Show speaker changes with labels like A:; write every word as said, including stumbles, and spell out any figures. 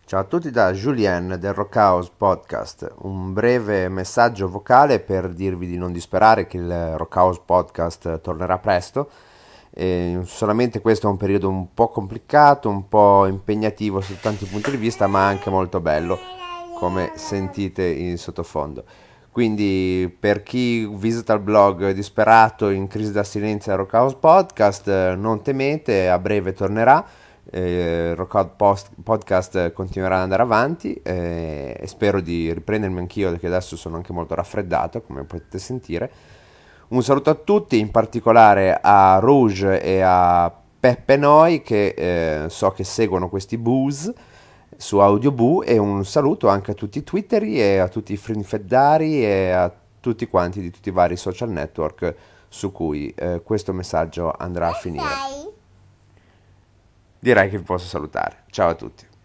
A: Ciao a tutti da Julien del Rockhouse Podcast, un breve messaggio vocale per dirvi di non disperare che il Rockhouse Podcast tornerà presto. E solamente questo è un periodo un po' complicato, un po' impegnativo su tanti punti di vista, ma anche molto bello, come sentite in sottofondo. Quindi per chi visita il blog disperato in crisi d'astinenza del Rockhouse Podcast, eh, non temete, a breve tornerà. Eh, Rockout Post- Podcast continuerà ad andare avanti eh, e spero di riprendermi anch'io perché adesso sono anche molto raffreddato, come potete sentire. Un saluto a tutti, in particolare a Rouge e a Peppe Noi che eh, so che seguono questi booze su Audioboo, e un saluto anche a tutti i twitteri e a tutti i frinfeddari e a tutti quanti di tutti i vari social network su cui eh, questo messaggio andrà a finire. Direi che vi posso salutare. Ciao a tutti.